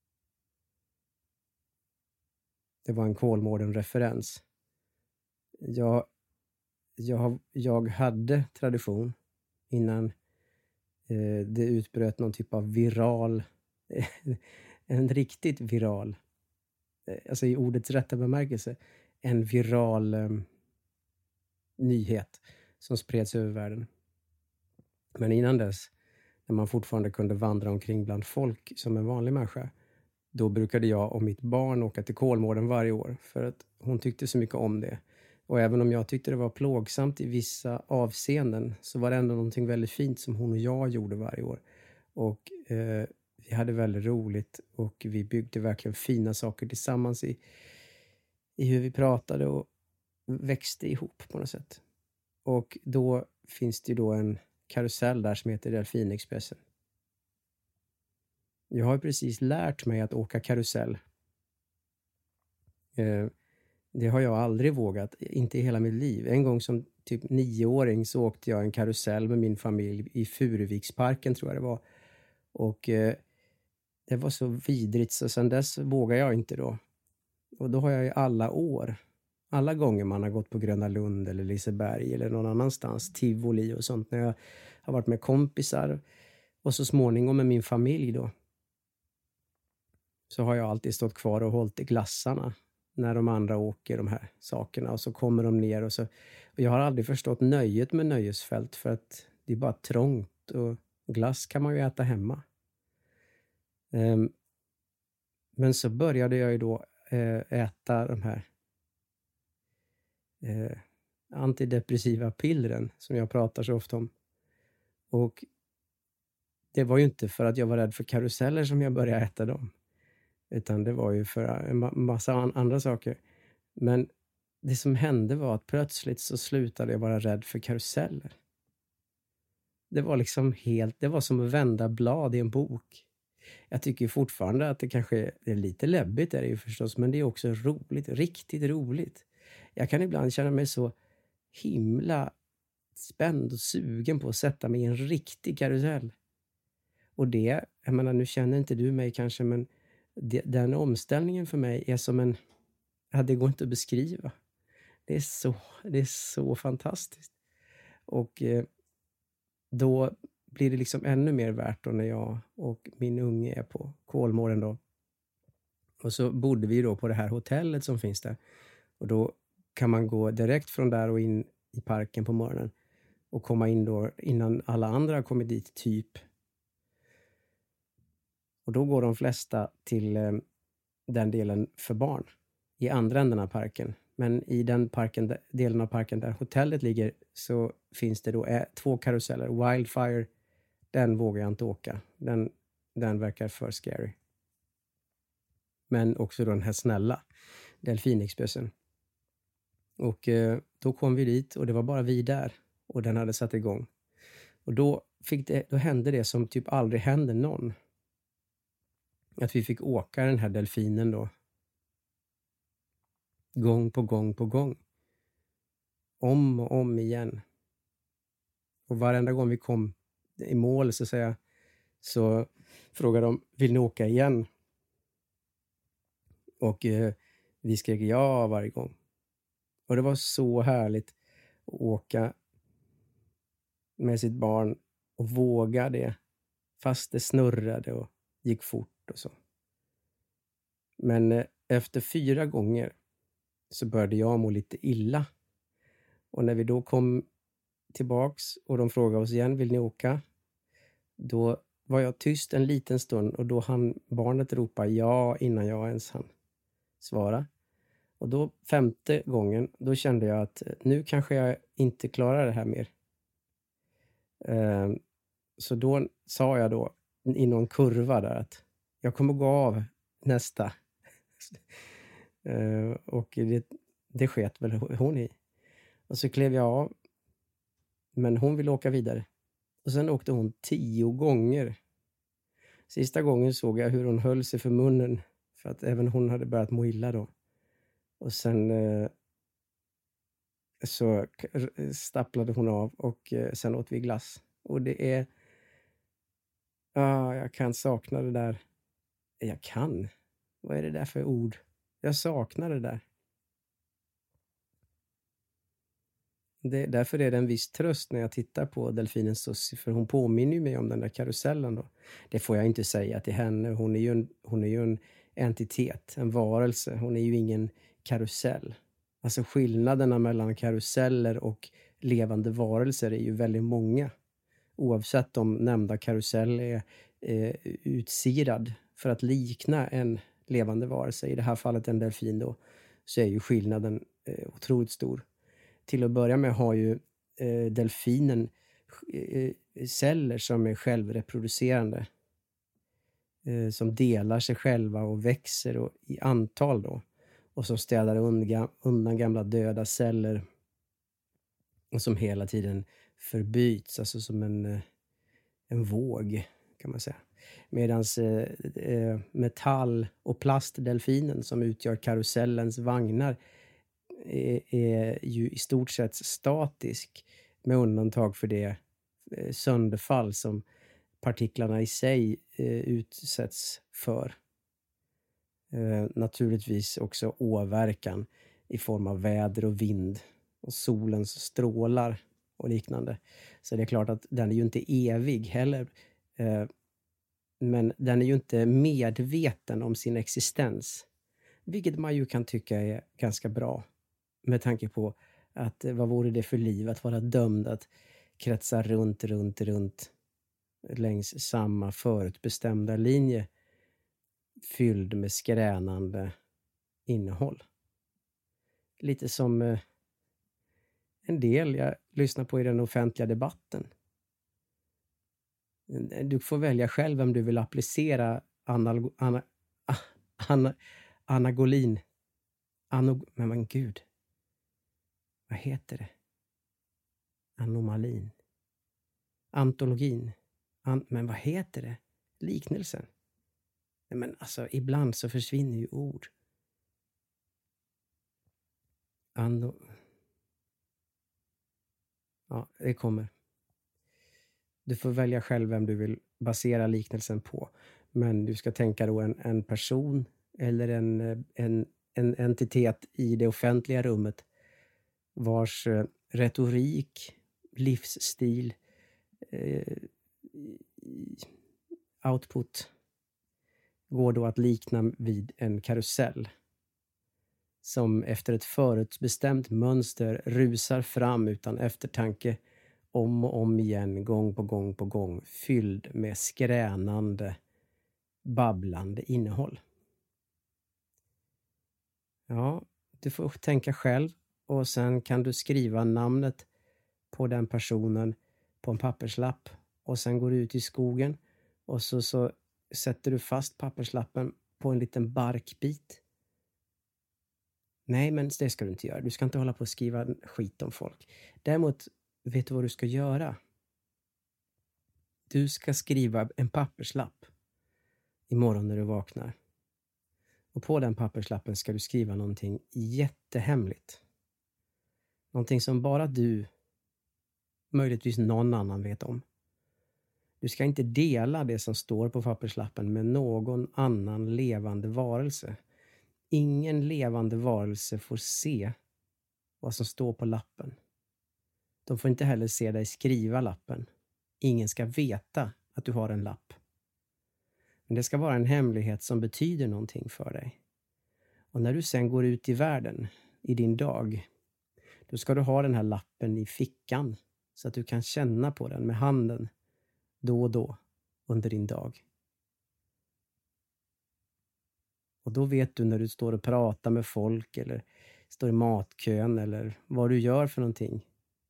Det var en Kolmården-referens. Jag hade tradition innan det utbröt någon typ av viral, en riktigt viral, alltså i ordets rätta bemärkelse, en viral nyhet som spreds över världen. Men innan dess, när man fortfarande kunde vandra omkring bland folk som en vanlig människa, då brukade jag och mitt barn åka till Kolmården varje år för att hon tyckte så mycket om det. Och även om jag tyckte det var plågsamt i vissa avseenden, så var det ändå någonting väldigt fint som hon och jag gjorde varje år. Och vi hade väldigt roligt och vi byggde verkligen fina saker tillsammans i hur vi pratade och växte ihop på något sätt. Och då finns det ju då en karusell där som heter Delfinexpressen. Jag har precis lärt mig att åka karusell. Det har jag aldrig vågat, inte i hela mitt liv. En gång som typ 9-åring så åkte jag en karusell med min familj i Furuviksparken, tror jag det var. Och det var så vidrigt, så sedan dess vågar jag inte då. Och då har jag i alla gånger man har gått på Gröna Lund eller Liseberg eller någon annanstans, Tivoli och sånt, när jag har varit med kompisar och så småningom med min familj då, så har jag alltid stått kvar och hållit i glassarna när de andra åker de här sakerna, och så kommer de ner och jag har aldrig förstått nöjet med nöjesfält, för att det är bara trångt och glass kan man ju äta hemma. Men så började jag ju då äta de här antidepressiva pillren som jag pratar så ofta om. Och det var ju inte för att jag var rädd för karuseller som jag började äta dem. Utan det var ju för en massa andra saker. Men det som hände var att plötsligt så slutade jag vara rädd för karuseller. Det var liksom det var som att vända blad i en bok. Jag tycker fortfarande att det kanske är lite läbbigt, är det ju förstås, men det är också roligt, riktigt roligt. Jag kan ibland känna mig så himla spänd och sugen på att sätta mig i en riktig karusell. Och det, jag menar, nu känner inte du mig kanske, men den omställningen för mig är som det går inte att beskriva. Det är så fantastiskt. Och då blir det liksom ännu mer värt då när jag och min unge är på Kolmården då. Och så bodde vi då på det här hotellet som finns där. Och då kan man gå direkt från där och in i parken på morgonen. Och komma in då innan alla andra har kommit dit typ. Och då går de flesta till den delen för barn. I andra änden av parken. Men i den delen av parken där hotellet ligger så finns det då 2 karuseller. Wildfire, den vågar jag inte åka. Den verkar för scary. Men också då den här snälla Delfinexpressen. Och då kom vi dit och det var bara vi där. Och den hade satt igång. Och då hände det som typ aldrig hände någon. Att vi fick åka den här delfinen då. Gång på gång på gång. Om och om igen. Och varenda gång vi kom i mål så frågade de, vill ni åka igen? Och vi skrek ja varje gång. Och det var så härligt att åka med sitt barn och våga det. Fast det snurrade och gick fort och så. Men efter 4 gånger så började jag må lite illa. Och när vi då kom tillbaks och de frågade oss igen, vill ni åka? Då var jag tyst en liten stund och då hann barnet ropa ja innan jag ens hann svara. Och då 5:e gången, då kände jag att nu kanske jag inte klarar det här mer. Så då sa jag då i någon kurva där att jag kommer gå av nästa. Och det sket väl hon i. Och så klev jag av. Men hon ville åka vidare. Och sen åkte hon 10 gånger. Sista gången såg jag hur hon höll sig för munnen. För att även hon hade börjat må illa då. Och sen så stapplade hon av och sen åt vi glass. Och det är... jag kan sakna det där. Jag kan. Vad är det där för ord? Jag saknar det där. Därför är det en viss tröst när jag tittar på delfinen Sussie. För hon påminner mig om den där karusellen då. Det får jag inte säga till henne. Hon är ju en entitet, en varelse. Hon är ju ingen karusell. Alltså skillnaderna mellan karuseller och levande varelser är ju väldigt många. Oavsett om nämnda karusell är utsirad för att likna en levande varelse. I det här fallet en delfin då. Så är ju skillnaden otroligt stor. Till att börja med har ju delfinen celler som är självreproducerande. Som delar sig själva och växer och, i antal då. Och som städar undan gamla döda celler. Och som hela tiden förbyts. Alltså som en våg kan man säga. Medans metall- och plastdelfinen som utgör karusellens vagnar är ju i stort sett statisk med undantag för det sönderfall som partiklarna i sig utsätts för. Naturligtvis också åverkan i form av väder och vind och solens strålar och liknande. Så det är klart att den är ju inte evig heller. Men den är ju inte medveten om sin existens. Vilket man ju kan tycka är ganska bra. Med tanke på att vad vore det för liv att vara dömd att kretsa runt längs samma förutbestämda linje fylld med skränande innehåll. Lite som en del jag lyssnar på i den offentliga debatten. Du får välja själv vem du vill applicera anagolin. Men gud. Vad heter det? Anomalin. Antologin. Men vad heter det? Liknelsen. Nej, men alltså, ibland så försvinner ju ord. Ja, det kommer. Du får välja själv vem du vill basera liknelsen på. Men du ska tänka då en person eller en entitet i det offentliga rummet vars retorik, livsstil, output går då att likna vid en karusell som efter ett förutbestämt mönster rusar fram utan eftertanke om och om igen, gång på gång, fylld med skränande, babblande innehåll. Ja, du får tänka själv och sen kan du skriva namnet på den personen på en papperslapp och sen går du ut i skogen och så sätter du fast papperslappen på en liten barkbit. Nej, men det ska du inte göra. Du ska inte hålla på och skriva skit om folk. Däremot, vet du vad du ska göra? Du ska skriva en papperslapp imorgon när du vaknar. Och på den papperslappen ska du skriva någonting jättehemligt. Någonting som bara du, möjligtvis någon annan vet om. Du ska inte dela det som står på papperslappen med någon annan levande varelse. Ingen levande varelse får se vad som står på lappen. De får inte heller se dig skriva lappen. Ingen ska veta att du har en lapp. Men det ska vara en hemlighet som betyder någonting för dig. Och när du sen går ut i världen, i din dag, då ska du ha den här lappen i fickan så att du kan känna på den med handen då och då under din dag. Och då vet du när du står och pratar med folk eller står i matkön eller vad du gör för någonting.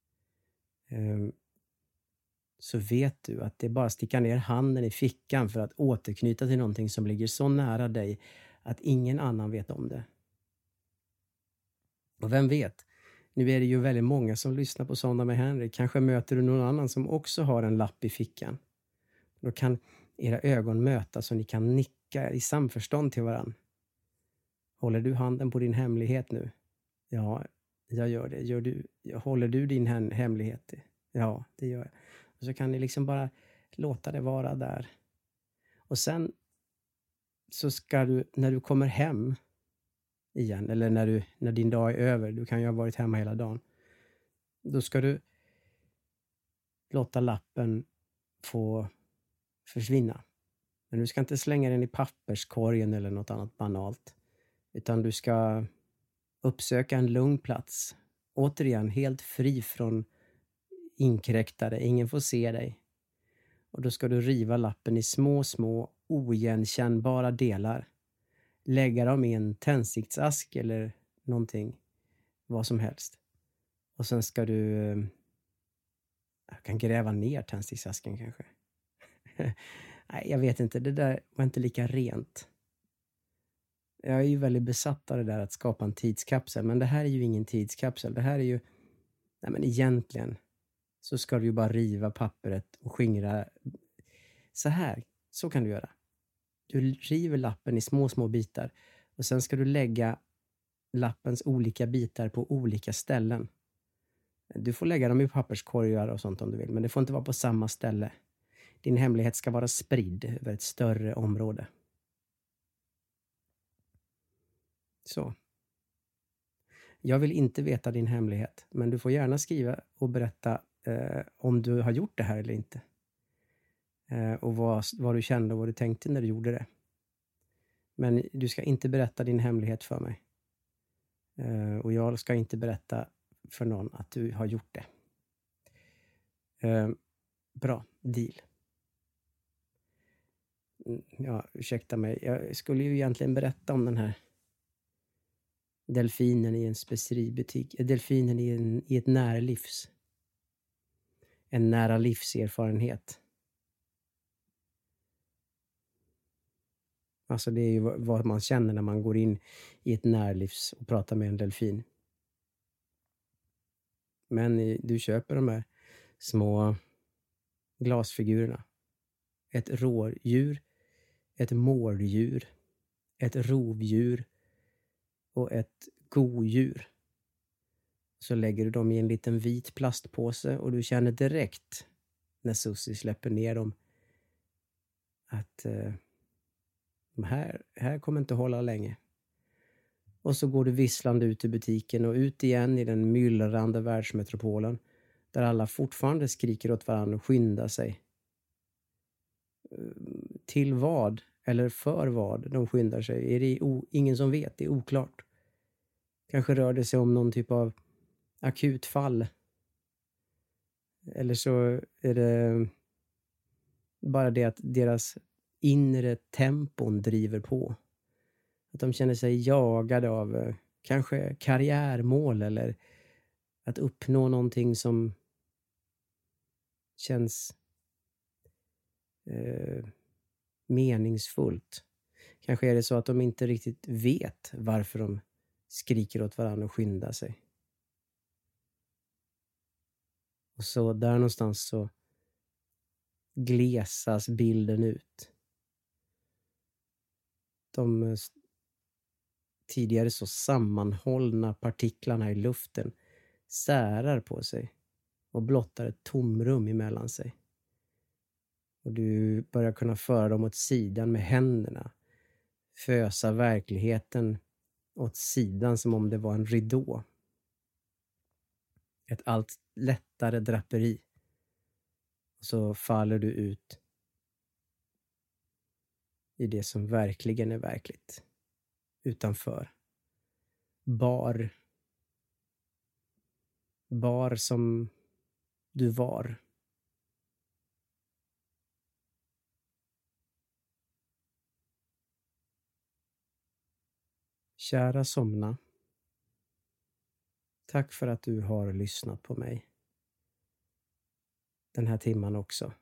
Så vet du att det är bara att sticka ner handen i fickan för att återknyta till någonting som ligger så nära dig att ingen annan vet om det. Och vem vet, Nu är det ju väldigt många som lyssnar på Somna med Henrik. Kanske möter du någon annan som också har en lapp i fickan. Då kan era ögon mötas och ni kan nicka i samförstånd till varann. Håller du handen på din hemlighet nu? Ja, jag gör det. Håller du din hemlighet? Ja, det gör jag. Och så kan ni liksom bara låta det vara där. Och sen så ska du, när du kommer hem igen, eller när din dag är över, du kan ju ha varit hemma hela dagen, då ska du låta lappen få försvinna. Men du ska inte slänga den i papperskorgen eller något annat banalt, utan du ska uppsöka en lugn plats. Återigen, helt fri från inkräktare. Ingen får se dig. Och då ska du riva lappen i små oigenkännbara delar. Lägga dem i en tändsticksask eller någonting. Vad som helst. Och sen ska du... Jag kan gräva ner tändsticksasken kanske. Nej, jag vet inte. Det där var inte lika rent. Jag är ju väldigt besatt av det där att skapa en tidskapsel. Men det här är ju ingen tidskapsel. Det här är ju... Nej, men egentligen så ska du ju bara riva pappret och skingra. Så kan du göra. Du river lappen i små bitar. Och sen ska du lägga lappens olika bitar på olika ställen. Du får lägga dem i papperskorgar och sånt om du vill. Men det får inte vara på samma ställe. Din hemlighet ska vara spridd över ett större område. Så. Jag vill inte veta din hemlighet. Men du får gärna skriva och berätta om du har gjort det här eller inte. Och vad du kände och vad du tänkte när du gjorde det. Men du ska inte berätta din hemlighet för mig. Och jag ska inte berätta för någon att du har gjort det. Bra, deal. Ja, ursäkta mig. Jag skulle ju egentligen berätta om den här delfinen i en speceributik. Delfinen i ett nära livs. En nära livserfarenhet. Alltså det är ju vad man känner när man går in i ett närlivs och pratar med en delfin. Men du köper de här små glasfigurerna. Ett rådjur, ett mårddjur, ett rovdjur och ett godjur. Så lägger du dem i en liten vit plastpåse och du känner direkt när Susie släpper ner dem att de här kommer inte hålla länge. Och så går du visslande ut i butiken och ut igen i den myllrande världsmetropolen där alla fortfarande skriker åt varandra och skyndar sig. Till vad eller för vad de skyndar sig är det ingen som vet, det är oklart. Kanske rör det sig om någon typ av akut fall. Eller så är det bara det att deras inre tempon driver på. Att de känner sig jagade av kanske karriärmål eller att uppnå någonting som känns meningsfullt. Kanske är det så att de inte riktigt vet varför de skriker åt varandra och skyndar sig. Och så där någonstans så glesas bilden ut. De tidigare så sammanhållna partiklarna i luften särar på sig och blottar ett tomrum emellan sig. Och du börjar kunna föra dem åt sidan med händerna. Fösa verkligheten åt sidan som om det var en ridå. Ett allt lättare draperi. Och så faller du ut i det som verkligen är verkligt. Utanför. Bar som du var. Kära Somna. Tack för att du har lyssnat på mig. Den här timman också.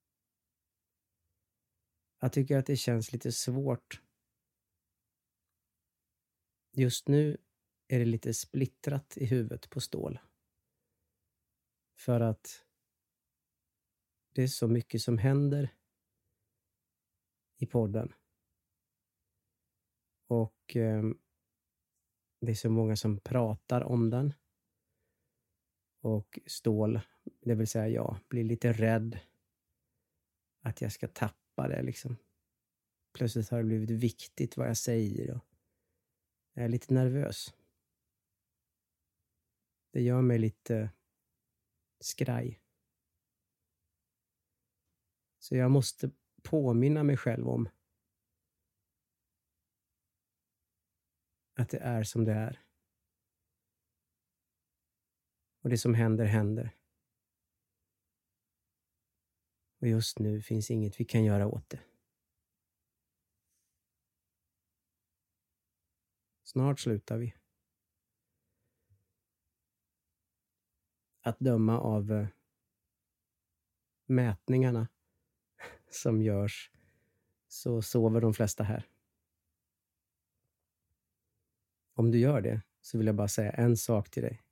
Jag tycker att det känns lite svårt. Just nu är det lite splittrat i huvudet på Stål. För att det är så mycket som händer i podden. Och det är så många som pratar om den. Och Stål, det vill säga jag, blir lite rädd att jag ska tappa det liksom. Plötsligt har det blivit viktigt vad jag säger och jag är lite nervös. Det gör mig lite skraj. Så jag måste påminna mig själv om att det är som det är. Och det som händer, händer. Och just nu finns inget vi kan göra åt det. Snart slutar vi. Att döma av mätningarna som görs så sover de flesta här. Om du gör det så vill jag bara säga en sak till dig.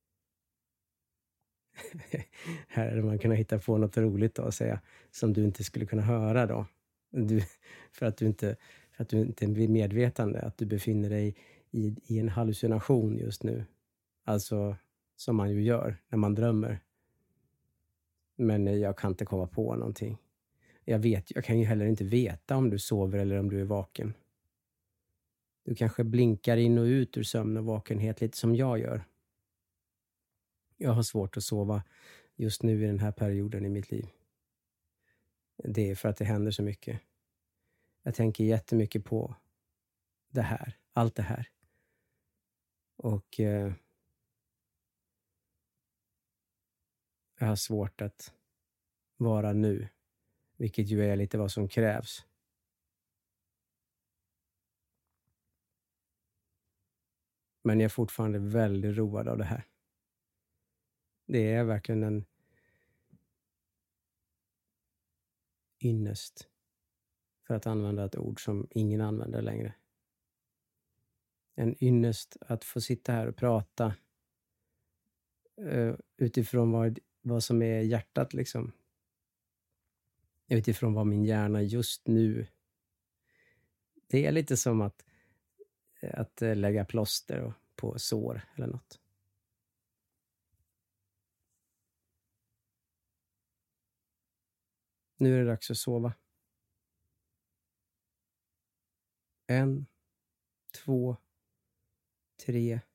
Här hade man kunnat hitta på något roligt då att säga som du inte skulle kunna höra då. För att du inte blir medvetande att du befinner dig i en hallucination just nu. Alltså som man ju gör när man drömmer. Men jag kan inte komma på någonting. Jag kan ju heller inte veta om du sover eller om du är vaken. Du kanske blinkar in och ut ur sömn och vakenhet lite som jag gör. Jag har svårt att sova just nu i den här perioden i mitt liv. Det är för att det händer så mycket. Jag tänker jättemycket på det här, allt det här. Och jag har svårt att vara nu, vilket ju är lite vad som krävs. Men jag är fortfarande väldigt road av det här. Det är verkligen en ynnest, för att använda ett ord som ingen använder längre. En ynnest att få sitta här och prata utifrån vad som är hjärtat liksom. Utifrån vad min hjärna just nu. Det är lite som att lägga plåster på sår eller något. Nu är det dags att sova. 1, 2, 3,